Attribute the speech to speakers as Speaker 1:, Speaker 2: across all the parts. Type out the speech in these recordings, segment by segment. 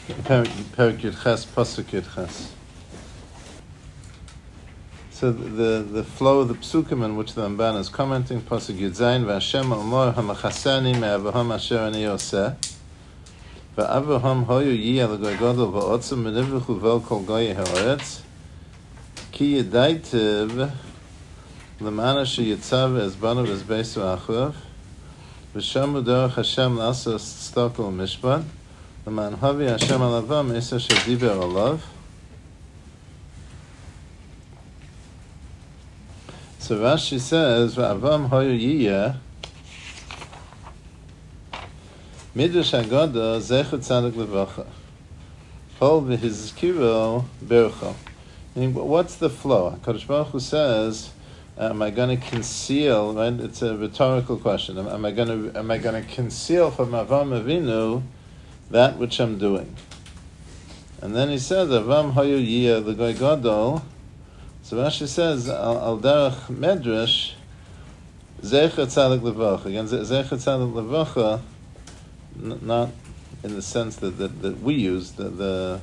Speaker 1: Perik Yud Ches, Pasuk Yud Ches. So the flow of the psukim in which the Ramban is commenting, Pasuk Yud Zayin, V'Hashem Amor Hamachasani Me'Avraham Asher Ani Yoseh, V'Avraham Hoyu Yiyah L'Goy Godol V'Otzim Menivruchu Vel Kol Goy Ha'oretz, Ki Yedaitiv L'Mana Sheyitzav Ez Banav Ez Beisu Achrav, V'Shamu Derech Hashem L'Asa Stokol Mishpat, L'Man Havi Hashem Alavam Esa Shediber Alav. So Rashi says, "Va'avam hoyu yiyah midrash Haggadah zecher tzadik levacha hol v'hizkiro bercha." What's the flow? HaKadosh Baruch Hu says, "Am I going to conceal?" Right? It's a rhetorical question. Am I going to conceal from Avraham Avinu that which I'm doing? And then he says, "Avam hoyu yiyah l'goy gadol." So Rashi says, al derech medrash, zecher tzadik levacha. Again, zecher tzadik levacha, not in the sense that we use, in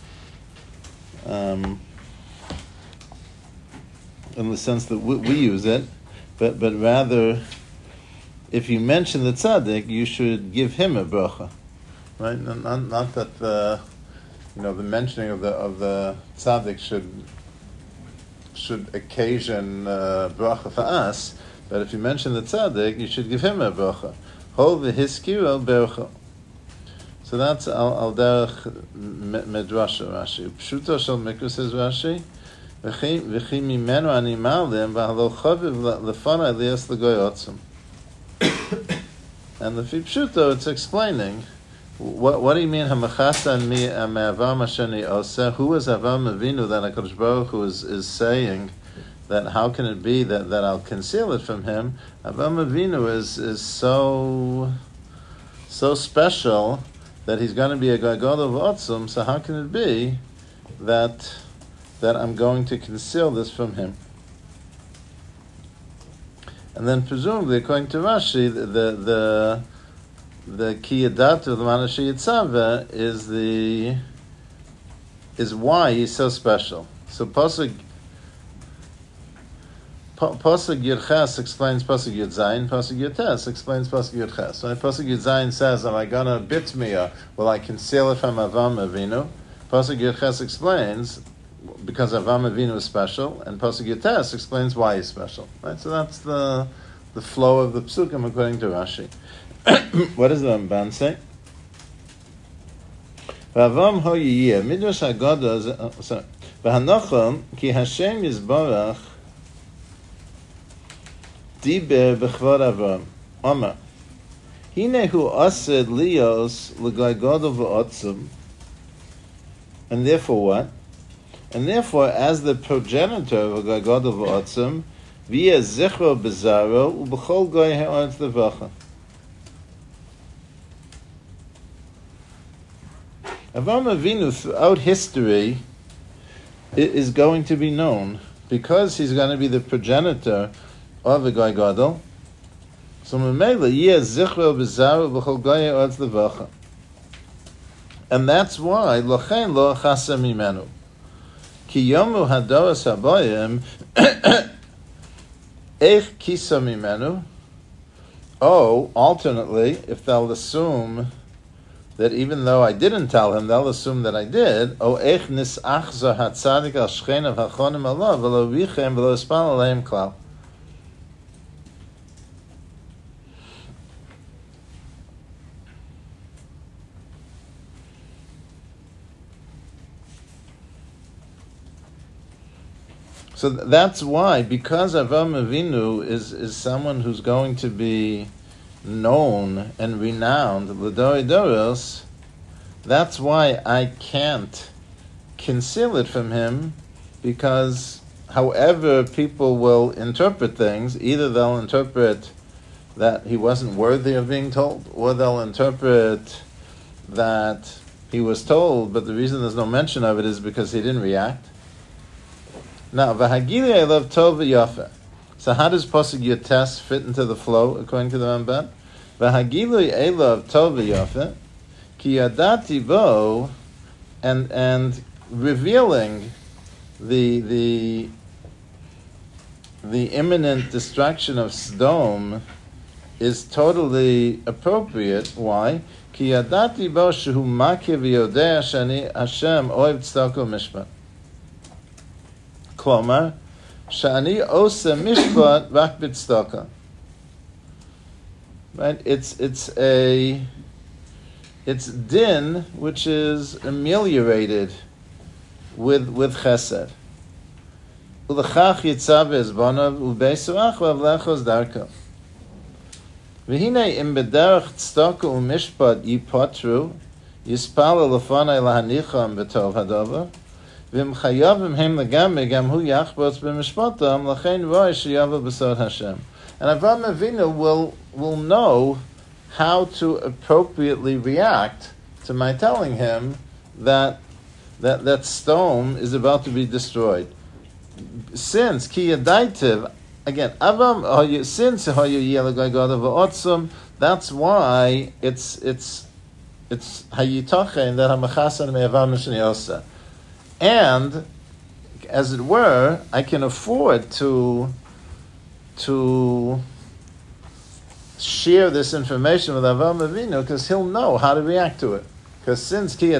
Speaker 1: the sense that we use it, but rather, if you mention the tzaddik, you should give him a bracha, right? Not that the mentioning of the tzaddik should occasion bracha for us, but if you mention the tzaddik, you should give him a bracha. Hol v'hiskiro bercha. So that's al derech medrasha Rashi. Pshuto shel mikra says Rashi, v'chi mimenu ani malim v'halo chaviv lefana elias l'goy otzum. And the pshuto, it's explaining. What do you mean? Hamachasa mi me'avam asheni oseh. Who is Avraham Avinu that HaKadosh Baruch Hu is saying that? How can it be that I'll conceal it from him? Avraham Avinu is so special that he's going to be a gadol of otzum. So how can it be that I'm going to conceal this from him? And then presumably, according to Rashi, the kiyadat of the Manashi Yitzaveh is why he's so special. So Pasuk Yud Ches explains Pasuk Yud Zayin. Pasuk Yud Tes explains Pasuk Yud Ches. So Pasuk Yud Zayin says, "Am I gonna bit miyah? Will I conceal it from Avraham Avinu?" Pasuk Yud Ches explains because Avraham Avinu is special, and Pasuk Yud Tes explains why he's special. Right. So that's the flow of the psukim according to Rashi. What does the Ramban say? V'avam ho yiyeh midrash Haggadah. V'hanocham ki Hashem yizbarach diber b'chvod Avram. Amar hinehu ased lios l'goy gadol v'otzum. And therefore what? And therefore, as the progenitor of a goy gadol v'otzum, v'yeh zichro b'zaro u'b'chol goy ha'oretz levacha. Avraham Avinu throughout history is going to be known because he's going to be the progenitor of a goy gadol. So memela yeh zichro b'zaru b'chol goy ha'oretz levacha, and that's why lochen lo chasa mimenu ki yomu hadoros habayim eich kisa mimenu. Oh, alternately, if they'll assume that even though I didn't tell him, they'll assume that I did. O ech nisachza hatzadik al shchenav hachonim alav v'lo vichem v'lo espal aleim klal. So that's why, because Avraham Avinu is someone who's going to be known and renowned, l'dorei doros, that's why I can't conceal it from him, because however people will interpret things, either they'll interpret that he wasn't worthy of being told, or they'll interpret that he was told, but the reason there's no mention of it is because he didn't react. Now, v'hagili elav tov v'yafa. So how does Pasuk Yud Tes fit into the flow, according to the Ramban? V'hagilui elav tov v'yafa, ki yadati bo and revealing the imminent destruction of Sodom is totally appropriate. Why? Ki yadati bo shehu makir v'yodea shani Hashem ohev tzedakah u'mishpat. Klomar, shani osa mishpat rak b'tzedakah. Right? It's din which is ameliorated with chesed. Ulechach yitzav ezbonav u'beisu achvav lechos darka. V'hinei im bederach tzedakah u'mishpat yipotru yispal lefanai lahanicham b'tov hadover v'im chayavim hem legambe gam hu yachbotz b'mishpatam lachein roi sheyava b'sod Hashem. And Avraham Avinu will know how to appropriately react to my telling him that stone is about to be destroyed. Since ki yadaitiv, again, Avam since that's why it's hayitochen that hamachasan me'avam mishniosa, and as it were, I can afford to share this information with Avraham Avinu because he'll know how to react to it. Because since why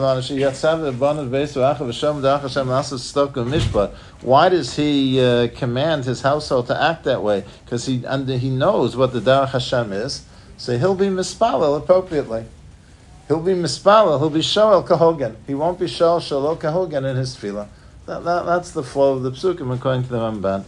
Speaker 1: does he command his household to act that way? Because he knows what the Derech Hashem is, so he'll be mispalel appropriately. He'll be mispalel, he'll be shoel kahogan. He won't be shoel shalol kahogan in his tefillah. That's the flow of the psukim according to the Ramban.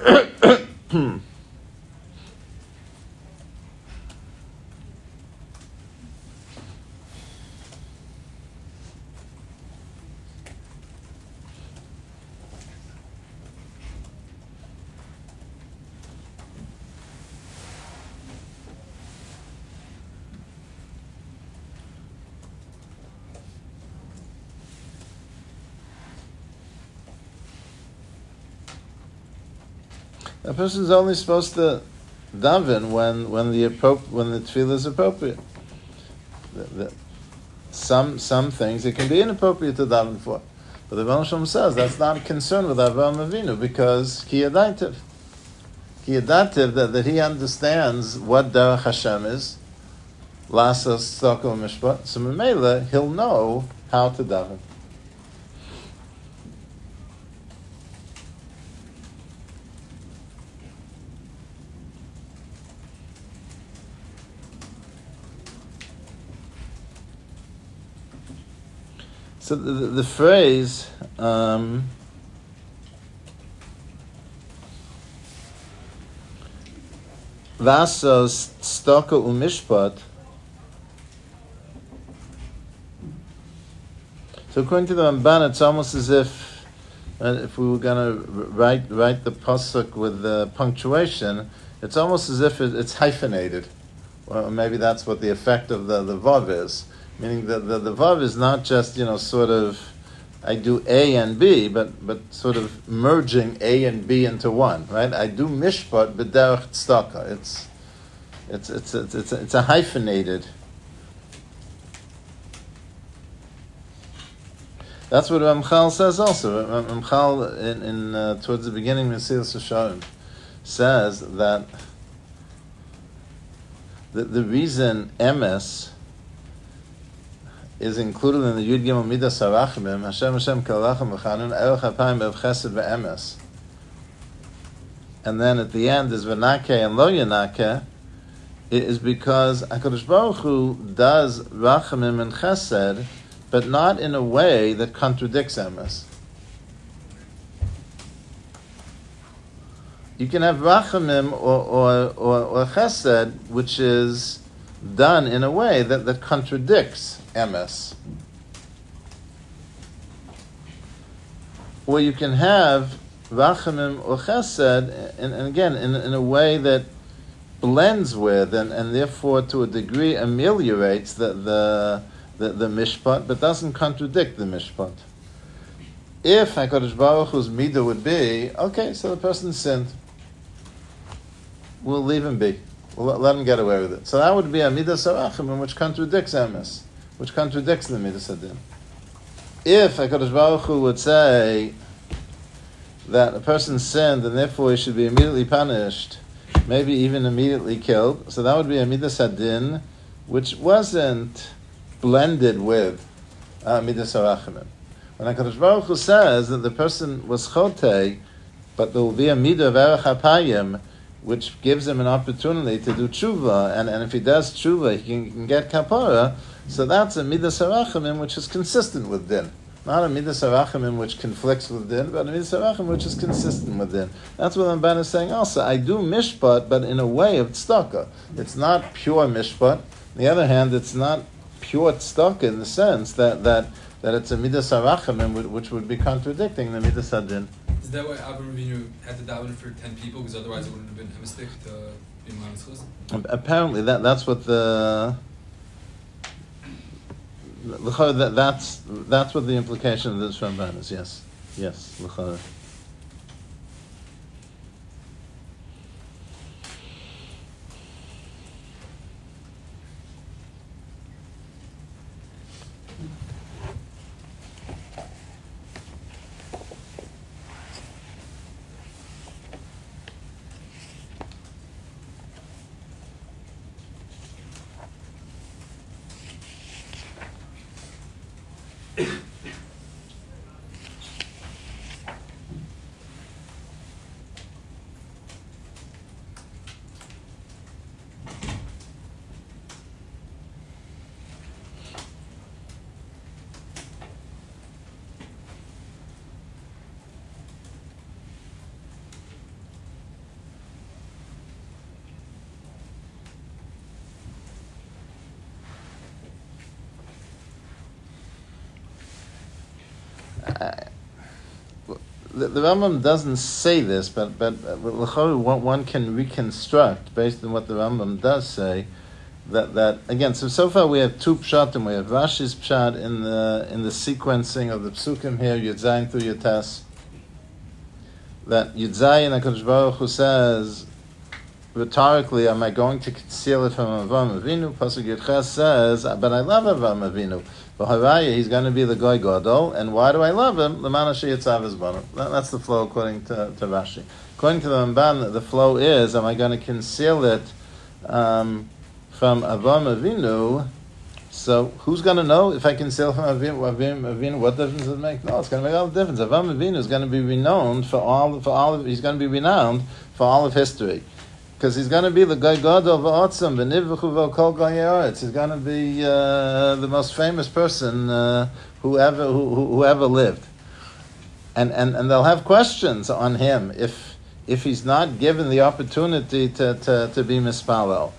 Speaker 1: A person is only supposed to daven when the tefillah is appropriate. Some things it can be inappropriate to daven for, but the Rebbeinu Shalom says that's not a concern with Avraham Avinu because ki yadaitiv that he understands what Derech Hashem is, lasas tzedakah u'mishpat. So Mamela he'll know how to daven. So the phrase Vasos tzedakah u'mishpat. So according to the Ramban, it's almost as if we were going to write the pasuk with the punctuation, it's almost as if it's hyphenated. Or maybe that's what the effect of the vav is. Meaning that the vav is not just, sort of, I do A and B, but sort of merging A and B into one, right? I do mishpat b'derech tzedakah. It's a hyphenated. That's what Ramchal says also. Ramchal in towards the beginning of Mesilas Yesharim says that the reason emes is included in the Yud Gimel Midas Harachmim, Hashem Kalachem V'Chanun Erech Hapayim Be'ev Chesed Ve'emes. And then at the end is V'nakeh and Lo Yanakeh. It is because HaKadosh Baruch Hu does Rachamim and Chesed, but not in a way that contradicts emes. You can have Rachamim or Chesed, which is done in a way that contradicts emes. Or you can have Rachamim or Chesed, and again, in a way that blends with and therefore to a degree ameliorates the mishpat, but doesn't contradict the mishpat. If HaKadosh Baruch Hu's midah would be, okay, so the person sinned, we'll leave him be. We'll let him get away with it. So that would be a midas harachim, which contradicts emes, which contradicts the midas hadin. if HaKadosh Baruch Hu would say that a person sinned and therefore he should be immediately punished, maybe even immediately killed, so that would be a Midas Hadin, which wasn't blended with Midas HaRachamim. When HaKadosh Baruch Hu says that the person was Chotei, but there will be a Midah of Erech HaPayim, which gives him an opportunity to do tshuva, and if he does tshuva, he can get kapara. So that's a midas harachamim which is consistent with din, not a midas harachamim which conflicts with din, but a midas harachamim which is consistent with din. That's what Ramban is saying. Also, I do mishpat, but in a way of tzedakah. It's not pure mishpat. On the other hand, it's not pure tzedakah in the sense that it's a midas harachamim which would be contradicting the midas hadin.
Speaker 2: Is that why Avraham Avinu had to daven for 10 people, because otherwise it wouldn't have been a mistake to be Manas?
Speaker 1: Apparently, that's what that's what the implication of this Ramban is. Yes, l'chara. The Rambam doesn't say this, but one can reconstruct based on what the Rambam does say. That again, so far we have two pshatim. We have Rashi's pshat in the sequencing of the psukim here, Yud Zayin through Yud Tes. That Yud Zayin, HaKadosh Baruch Hu says rhetorically, am I going to conceal it from Avraham Avinu? Pasuk Yud Ches says, but I love Avraham Avinu. He's going to be the Goy Gadol, and why do I love him? That's the flow according to Rashi. According to the Ramban, the flow is, am I going to conceal it from Avraham Avinu? So who's going to know if I conceal from Avinu? What difference does it make? No, it's going to make all the difference. Avraham Avinu is going to be renowned for all of he's going to be renowned for all of history. Because he's going to be the Goy Gadol v'otzim v'nivchu v'kol goy haaretz. He's going to be the most famous person who ever lived, and they'll have questions on him if he's not given the opportunity to be mispalel.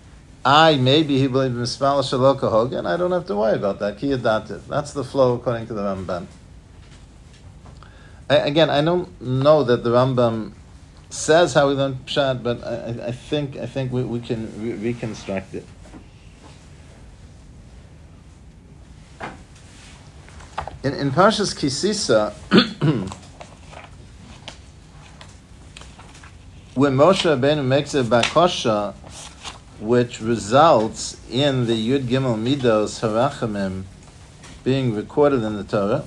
Speaker 1: Maybe he will be mispalel shelo kahog, and I don't have to worry about that. Ki yadativ. That's the flow according to the Rambam. Again, I don't know that the Rambam says how we learn pshat, but I think we can reconstruct it. In Parshas Kisisa, when Moshe Rabbeinu makes a bakosha, which results in the Yud Gimel Midos Harachamim being recorded in the Torah,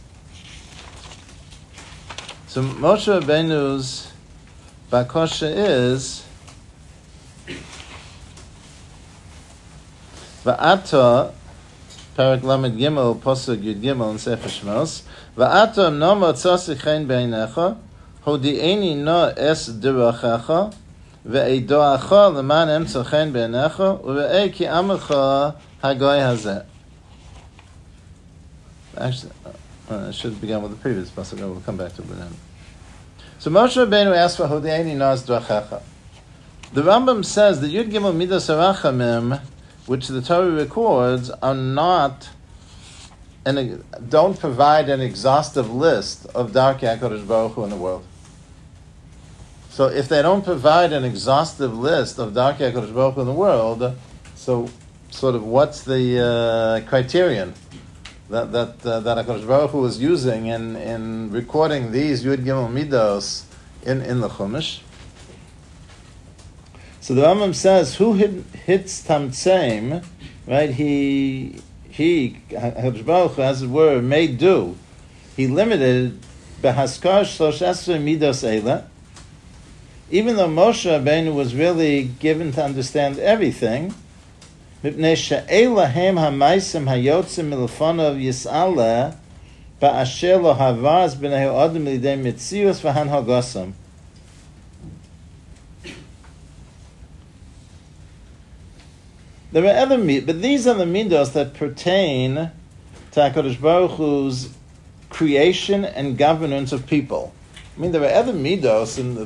Speaker 1: so Moshe Rabbeinu's bakosha is Va'ata Parak Lamed Gimel Posuk Yud Gimel in Sefer Shmos Va'ata no motzasi chen beinecha hodi'eni no es dirachecha ve'edoacha leman emtza chen beinecha uve'ei ki amecha hagoy hazeh. Actually, I should begin with the previous pasuk. I will come back to it now. So Moshe Rabbeinu asked for Hodeini Nas Drachecha. The Rambam says the Yud Gimel Midas Harachamim, which the Torah records, are not and don't provide an exhaustive list of Darkei HaKadosh Baruch Hu in the world. So if they don't provide an exhaustive list of Darkei HaKadosh Baruch Hu in the world, so sort of what's the criterion that HaKadosh Baruch Hu is using in recording these Yud Gimel Midos in the Chumash? So the Rambam says, who hits Tamtzeim, right? He HaKadosh Baruch Hu, as it were, made do. He limited behaskar shlosh midos eila. Even though Moshe Rabbeinu was really given to understand everything, mipnei she'ela hem hamaisim hayotzim milfonav yis'aleh ba'asher lo havaz b'nei ha'odem lidei mitzius v'han hagosam. There are other but these are the midos that pertain to HaKadosh Baruch Hu's creation and governance of people. I mean, there are other midos, and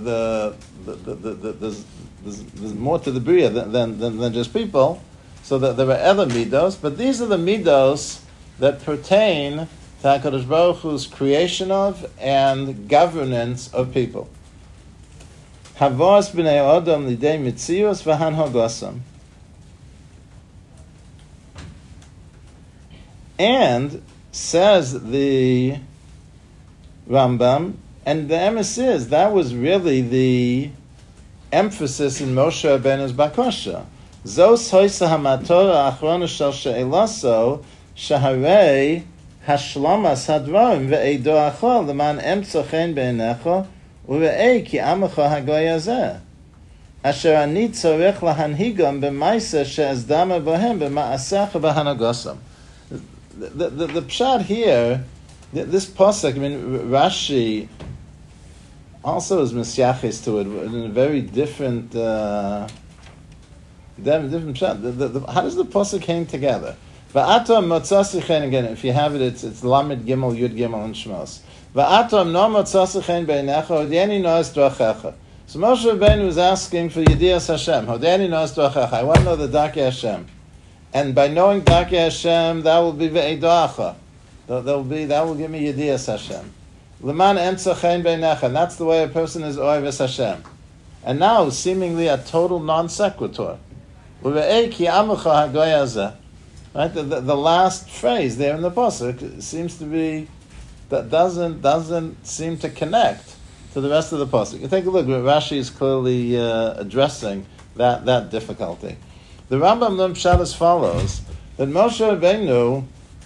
Speaker 1: there's more to the bria than just people. So that there are other midos, but these are the midos that pertain to HaKadosh Baruch Hu's creation of and governance of people. Havas b'nei Adam lidei mitzius v'han hagosam. And, says the Rambam, and the emes is, that was really the emphasis in Moshe Rabbeinu's bakosha. Zos hoisa hamatora achrona shel she'elaso shaharei hashlamas hadvarim ve'edo achol leman emtzo chen be'enecho uve'ei ki amecho hagoy hazeh asher ani tzorech lahanhigam b'maisa she'ezdama bohem b'ma'asech v'hanagosam. The pshat here, this pasuk, I mean, Rashi also is misyaches to it in a very different pshat. How does the pasuk came together? Va'atom motzasi chen, again, if you have it, it's Lamed Gimel, Yud Gimel, and Shmos. Va'atom no motzasi chen beinecha, hodieni noes drachecha. So Moshe Rabbeinu was asking for Yedias Hashem, hodieni noes drachecha. I want to know the Darkei Hashem. And by knowing Darkei Hashem, that will be ve'edoacha. That will give me Yedias Hashem. Leman emtza chen beinecha. And that's the way a person is oives Hashem. And now, seemingly a total non sequitur. Uve'ei ki amecha hagoy hazeh. Right, the last phrase there in the pasuk seems to be that doesn't seem to connect to the rest of the pasuk. You take a look. Rashi is clearly addressing that difficulty. The Rambam learned pshat as follows: that Moshe Rabbeinu,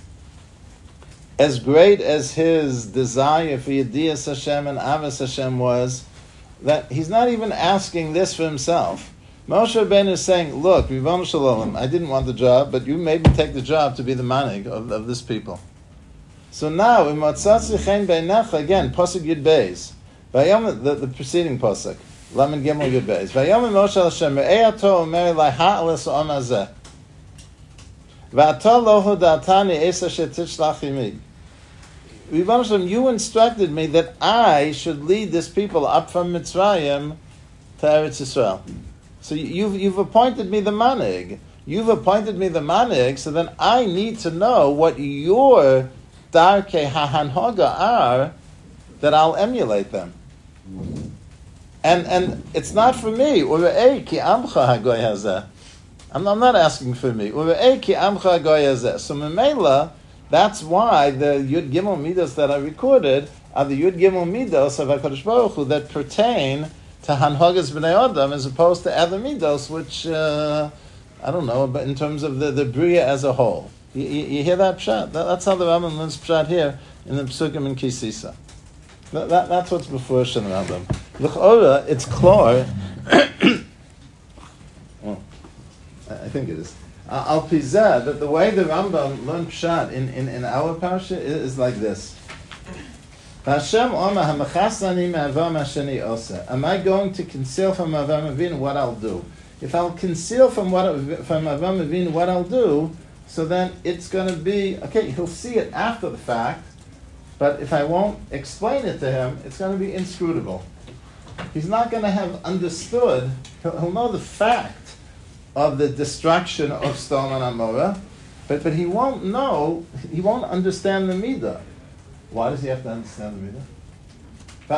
Speaker 1: as great as his desire for Yedias Hashem and Avos Hashem was, that he's not even asking this for himself. Moshe Rabbeinu is saying, "Look, Ribbono Shel Olam, I didn't want the job, but you made me take the job to be the manig of this people." So now, in Motzatzi Chen Beinecha, again, pasuk Yud Beis, the preceding pasuk. Lamed Gimel Yud Beis. Vayom Moshe Hashem Re'ei Ato Omer Elai Ha'alas Om Hazeh V'Ato Lo Hodatani Esa Shetishlach Yimid. Ribbono Shel Olam, you instructed me that I should lead this people up from Mitzrayim to Eretz Yisrael. So you've appointed me the manig. You've appointed me the manig, so then I need to know what your Darkei HaHanhaga are, that I'll emulate them. And it's not for me. Uve'ei ki amcha hagoy hazeh. I'm not asking for me. Uve'ei ki amcha hagoy hazeh. So memela, that's why the Yud Gimel Midos that I recorded are the Yud Gimel Midos of HaKadosh Baruch Hu that pertain to Hanhagas B'nai Adam as opposed to other Midos, which, I don't know, but in terms of the Bria as a whole. You hear that pshat? That's how the Rambam learns pshat here in the Psukim in Kisisa. That's what's before Shem Rambam. L'chora, it's clear. Well, I think it is. Al pizeh, that the way the Rambam learned pshat in our parsha is like this. Hashem Omer hamachasani me'avam hasheni osa. Am I going to conceal from Avraham Avinu what I'll do? If I'll conceal from Avraham Avinu what I'll do, so then it's going to be okay. He'll see it after the fact. But if I won't explain it to him, it's going to be inscrutable. He's not going to have understood. He'll know the fact of the destruction of Sodom and Amorah, but he won't know. He won't understand the midah. Why does he have to understand the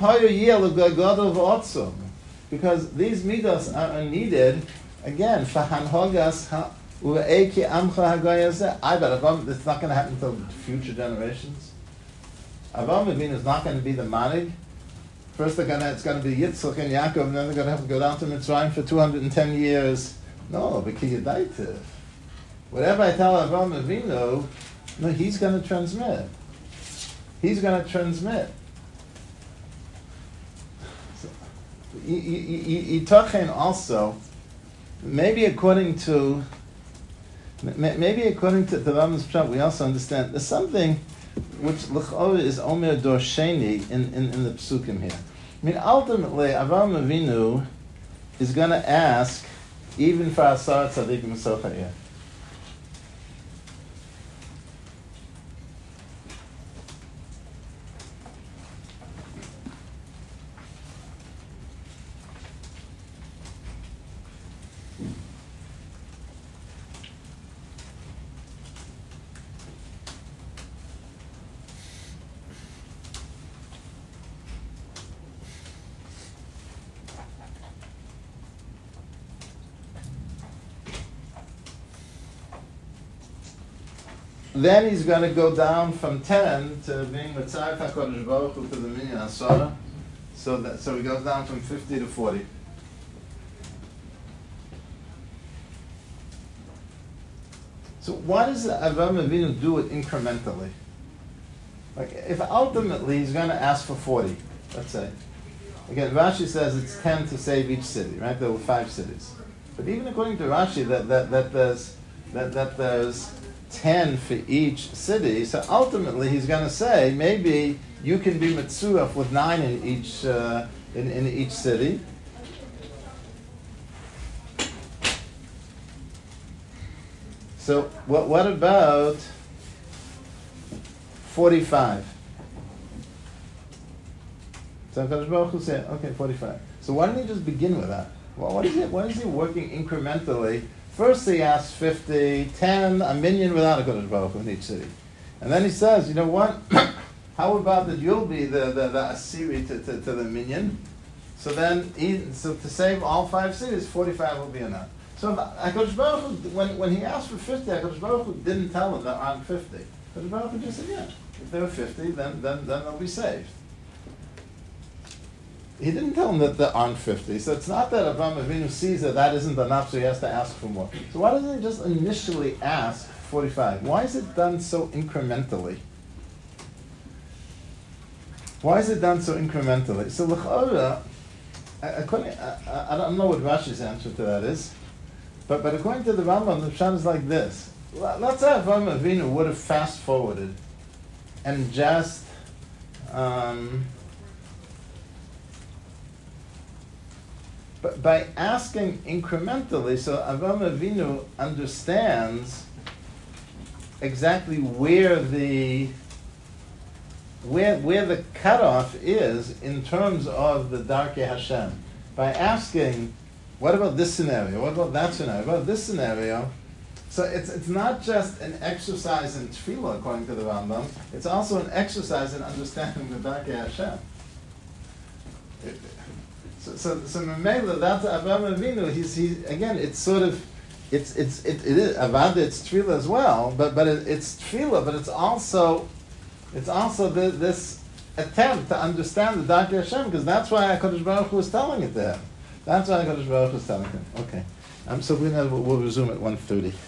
Speaker 1: midah? Because these midas are needed again for hanhogas. I bet it's not going to happen until future generations. Avraham Avinu is not going to be the manig. First it's going to be Yitzchak and Yaakov, and then they're going to have to go down to Mitzrayim for 210 years. No, because Yedaitiv. Whatever I tell Avraham Avinu, no, he's going to transmit. He's going to transmit. So, Yitachin also, maybe according to the Rambam's Pshat, we also understand there's something which l'chora is Omer Dorsheni in the Psukim here. I mean, ultimately, Avraham Avinu is going to ask even for Asar Tzadikim Sochayah. Then he's going to go down from 10 to being Mitzayef HaKadosh Baruch Hu to the Minyan Asara. So he goes down from 50 to 40. So why does Avraham Avinu do it incrementally? Like, if ultimately he's going to ask for 40, let's say. Again, Rashi says it's 10 to save each city, right? There were 5 cities. But even according to Rashi, that there's 10 for each city, so ultimately he's going to say maybe you can be Metzuaf with 9 in each in each city. So what about 45? So HaKadosh Baruch Hu said, okay, 45. So why don't you just begin with that? Well, what is he working incrementally? First he asks 50, 10, a minyan without a Kodesh Baruch Hu in each city. And then he says, you know what? How about that you'll be the Asiri to the minyan? So then, so to save all 5 cities, 45 will be enough. So HaKadosh Baruch Hu, when he asked for 50, HaKadosh Baruch Hu didn't tell him there aren't 50. HaKadosh Baruch Hu just said, yeah, if there are 50, then they'll be saved. He didn't tell him that there aren't 50. So it's not that Avraham Avinu sees that isn't enough, so he has to ask for more. So why doesn't he just initially ask 45? Why is it done so incrementally? Why is it done so incrementally? So l'chora, I don't know what Rashi's answer to that is, but according to the Rambam, the pshat is like this. Let's say Avraham Avinu would have fast forwarded and just but by asking incrementally, so Avraham Avinu understands exactly where the cutoff is in terms of the Darkei Hashem. By asking, what about this scenario? What about that scenario? What about this scenario? So it's not just an exercise in tefillah, according to the Rambam. It's also an exercise in understanding the Darkei Hashem. So Memela, that's Avraham Avinu. He's again. It's sort of, it is Avada. It's tefillah as well, but it's tefillah. But it's also this attempt to understand the Darkei Hashem, because that's why HaKadosh Baruch Hu was telling it to him. That's why HaKadosh Baruch Hu was telling him. Okay, so we'll resume at 1:30.